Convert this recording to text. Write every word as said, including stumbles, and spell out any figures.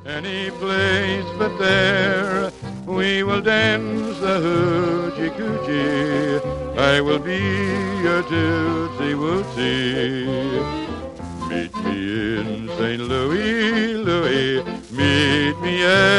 Any place but there, we will dance the hoochie coochie. I will be your tootsie wootsie. Meet me in Saint Louis, Louis. Meet me at